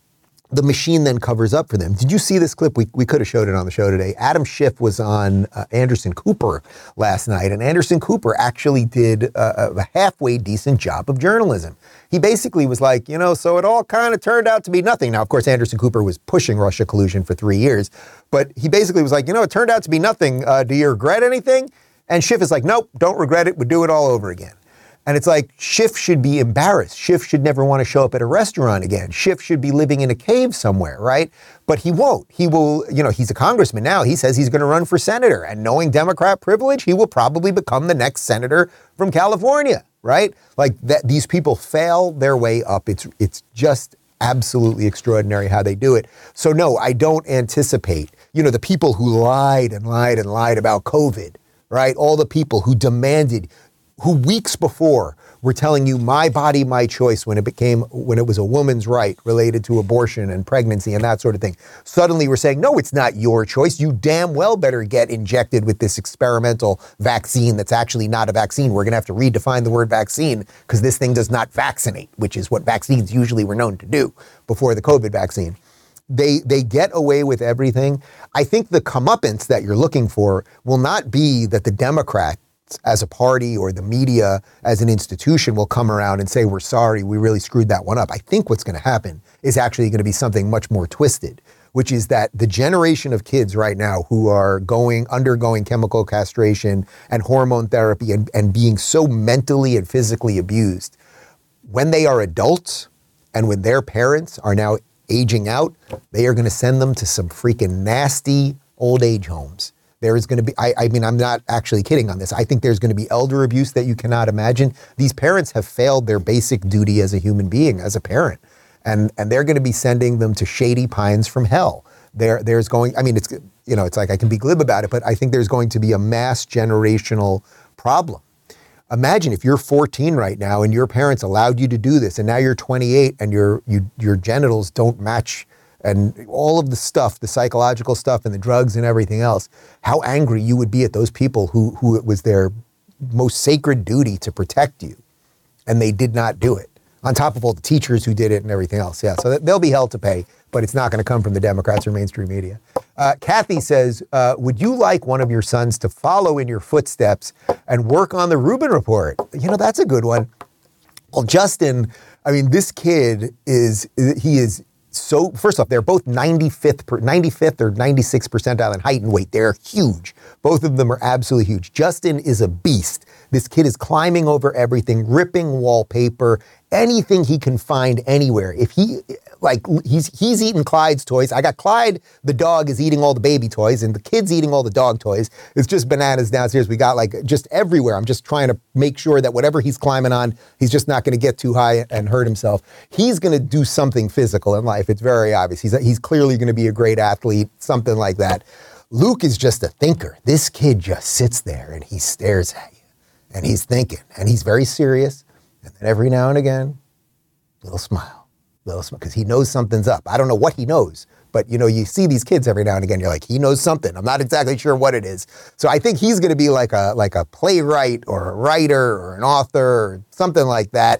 the machine then covers up for them. Did you see this clip? We, we could have showed it on the show today. Adam Schiff was on uh, Anderson Cooper last night, and Anderson Cooper actually did a, a halfway decent job of journalism. He basically was like, you know, so it all kind of turned out to be nothing. Now, of course, Anderson Cooper was pushing Russia collusion for three years, but he basically was like, you know, it turned out to be nothing. Uh, do you regret anything? And Schiff is like, nope, don't regret it. We'll do it all over again. And it's like, Schiff should be embarrassed. Schiff should never want to show up at a restaurant again. Schiff should be living in a cave somewhere, right? But he won't. He will, you know, he's a congressman now. He says he's going to run for senator. And knowing Democrat privilege, he will probably become the next senator from California, right? Like, that, these people fail their way up. It's, it's just absolutely extraordinary how they do it. So no, I don't anticipate, you know, the people who lied and lied and lied about COVID, right? All the people who demanded, who weeks before were telling you my body, my choice when it became, when it was a woman's right related to abortion and pregnancy and that sort of thing. Suddenly we're saying, no, it's not your choice. You damn well better get injected with this experimental vaccine that's actually not a vaccine. We're going to have to redefine the word vaccine because this thing does not vaccinate, which is what vaccines usually were known to do before the COVID vaccine. They they get away with everything. I think the comeuppance that you're looking for will not be that the Democrats as a party or the media as an institution will come around and say, we're sorry, we really screwed that one up. I think what's going to happen is actually going to be something much more twisted, which is that the generation of kids right now who are going, undergoing chemical castration and hormone therapy and, and being so mentally and physically abused, when they are adults and when their parents are now aging out, they are going to send them to some freaking nasty old age homes. There is going to be, I, I mean, I'm not actually kidding on this. I think there's going to be elder abuse that you cannot imagine. These parents have failed their basic duty as a human being, as a parent. And and they're going to be sending them to shady pines from hell. There, there's going, I mean, it's, you know, it's like I can be glib about it, but I think there's going to be a mass generational problem. Imagine if you're fourteen right now and your parents allowed you to do this, and now you're twenty-eight and your you, your genitals don't match, and all of the stuff, the psychological stuff and the drugs and everything else, how angry you would be at those people who, who it was their most sacred duty to protect you, and they did not do it. On top of all the teachers who did it and everything else. Yeah, so they'll be hell to pay, but it's not going to come from the Democrats or mainstream media. Uh, Kathy says, uh, would you like one of your sons to follow in your footsteps and work on the Rubin Report? You know, that's a good one. Well, Justin, I mean, this kid is, he is so, first off, they're both ninety-fifth, ninety-fifth or ninety-sixth percentile in height and weight. They're huge. Both of them are absolutely huge. Justin is a beast. This kid is climbing over everything, ripping wallpaper, anything he can find anywhere. If he, like, he's he's eating Clyde's toys. I got Clyde, the dog, is eating all the baby toys, and the kid's eating all the dog toys. It's just bananas downstairs. We got, like, just everywhere. I'm just trying to make sure that whatever he's climbing on, he's just not going to get too high and hurt himself. He's going to do something physical in life. It's very obvious. He's, he's clearly going to be a great athlete, something like that. Luke is just a thinker. This kid just sits there and he stares at you. And he's thinking, and he's very serious. And then every now and again, little smile, little smile, because he knows something's up. I don't know what he knows, but you know, you see these kids every now and again, you're like, he knows something. I'm not exactly sure what it is. So I think he's going to be like a like a playwright or a writer or an author or something like that.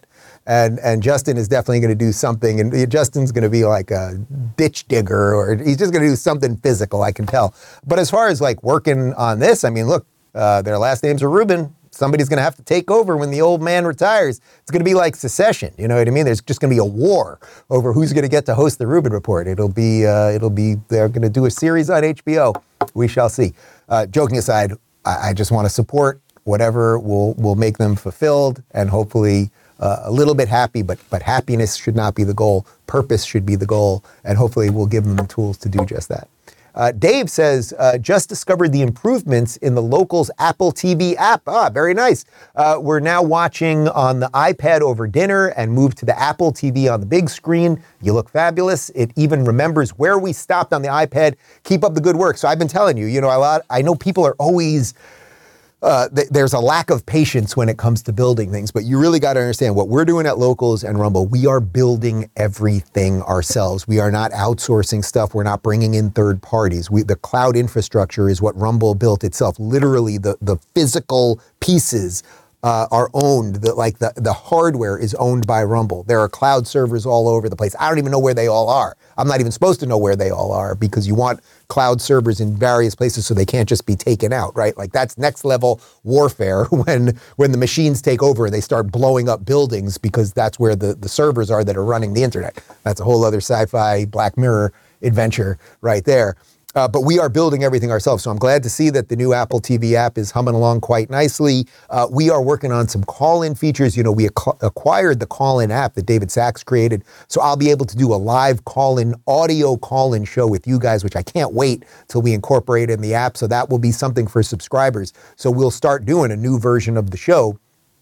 And and Justin is definitely going to do something. And Justin's going to be like a ditch digger, or he's just going to do something physical, I can tell. But as far as like working on this, I mean, look, uh, their last names are Rubin. Somebody's going to have to take over when the old man retires. It's going to be like Secession. You know what I mean? There's just going to be a war over who's going to get to host the Rubin Report. It'll be, uh, it'll be, they're going to do a series on H B O. We shall see. Uh, joking aside, I, I just want to support whatever will will make them fulfilled and hopefully uh, a little bit happy, but but happiness should not be the goal. Purpose should be the goal, and hopefully we'll give them the tools to do just that. Uh, Dave says, uh, just discovered the improvements in the Locals Apple T V app. Ah, very nice. Uh, we're now watching on the iPad over dinner and moved to the Apple T V on the big screen. You look fabulous. It even remembers where we stopped on the iPad. Keep up the good work. So I've been telling you, you know, a lot, I know people are always... Uh, th- there's a lack of patience when it comes to building things, but you really got to understand what we're doing at Locals and Rumble. We are building everything ourselves. We are not outsourcing stuff. We're not bringing in third parties. We, the cloud infrastructure is what Rumble built itself. Literally, the, the physical pieces uh, are owned. The, like the, the hardware is owned by Rumble. There are cloud servers all over the place. I don't even know where they all are. I'm not even supposed to know where they all are because you want cloud servers in various places so they can't just be taken out, right? Like that's next level warfare when when the machines take over and they start blowing up buildings because that's where the, the servers are that are running the internet. That's a whole other sci-fi Black Mirror adventure right there. Uh, but we are building everything ourselves. So I'm glad to see that the new Apple T V app is humming along quite nicely. Uh, we are working on some call-in features. You know, we ac- acquired the call-in app that David Sachs created. So I'll be able to do a live call-in, audio call-in show with you guys, which I can't wait till we incorporate in the app. So that will be something for subscribers. So we'll start doing a new version of the show,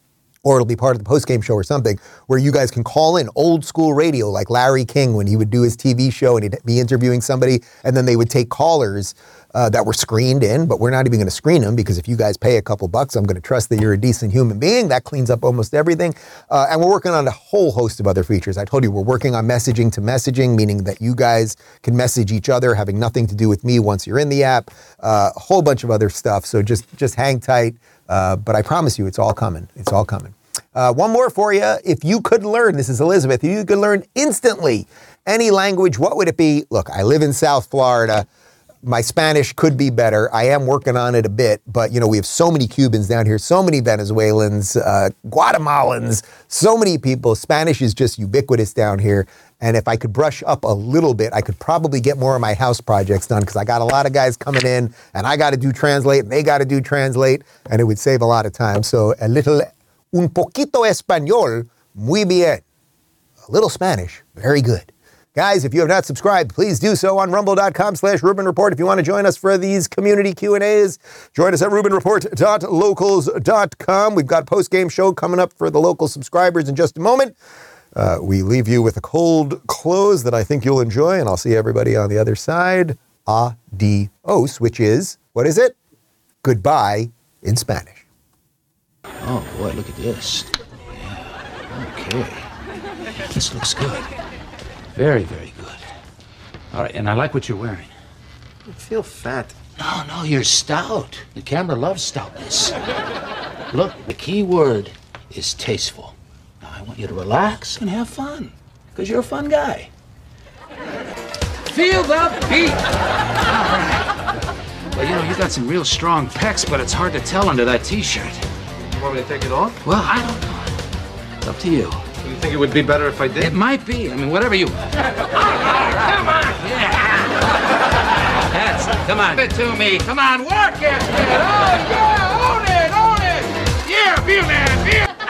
or it'll be part of the post-game show or something, where you guys can call in old school radio like Larry King when he would do his T V show and he'd be interviewing somebody, and then they would take callers uh, that were screened in, but we're not even going to screen them because if you guys pay a couple bucks, I'm going to trust that you're a decent human being. That cleans up almost everything. Uh, and we're working on a whole host of other features. I told you we're working on messaging to messaging, meaning that you guys can message each other, having nothing to do with me once you're in the app. Uh, a whole bunch of other stuff. So just, just hang tight. Uh, but I promise you, it's all coming. It's all coming. Uh, one more for you. If you could learn, this is Elizabeth, if you could learn instantly any language, what would it be? Look, I live in South Florida. My Spanish could be better. I am working on it a bit, but you know, we have so many Cubans down here, so many Venezuelans, uh, Guatemalans, so many people. Spanish is just ubiquitous down here. And if I could brush up a little bit, I could probably get more of my house projects done because I got a lot of guys coming in and I got to do translate and they got to do translate and it would save a lot of time. So a little, un poquito español, muy bien. A little Spanish, very good. Guys, if you have not subscribed, please do so on rumble.com slash Rubin Report. If you want to join us for these community Q and A's, join us at rubin report dot locals dot com. We've got a post-game show coming up for the local subscribers in just a moment. Uh, we leave you with a cold close that I think you'll enjoy, and I'll see everybody on the other side. Adios, which is, what is it? Goodbye in Spanish. Oh, boy, look at this. Yeah, okay. This looks good. Very, very good. All right, and I like what you're wearing. I feel fat. No, no, you're stout. The camera loves stoutness. Look, the key word is tasteful. Now, I want you to relax and have fun, because you're a fun guy. Feel the beat! All right. Well, you know, you got some real strong pecs, but it's hard to tell under that T-shirt. You want me to take it off? Well, I don't know. It's up to you. You think it would be better if I did? It might be. I mean, whatever you... Come on! Yeah! That's it. Come on. Give it to me. Come on, work it, kid. Oh, yeah! Own it! Own it! Yeah, be a man! Be a...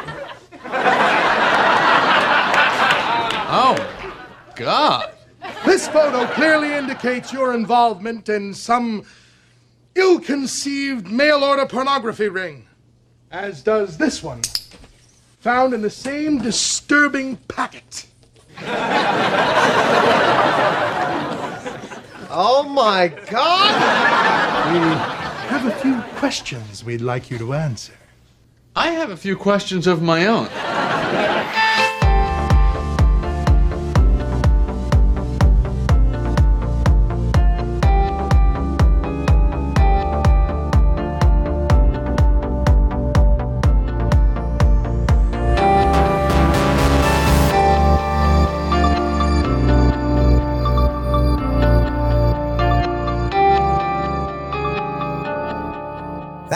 Oh, God. This photo clearly indicates your involvement in some ill-conceived mail-order pornography ring, as does this one, found in the same disturbing packet. Oh, my God! We have a few questions we'd like you to answer. I have a few questions of my own.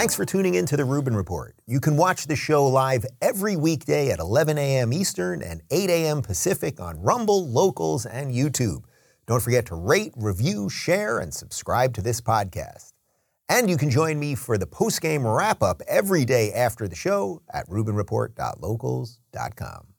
Thanks for tuning in to The Rubin Report. You can watch the show live every weekday at eleven a.m. Eastern and eight a.m. Pacific on Rumble, Locals, and YouTube. Don't forget to rate, review, share, and subscribe to this podcast. And you can join me for the post-game wrap-up every day after the show at rubin report dot locals dot com.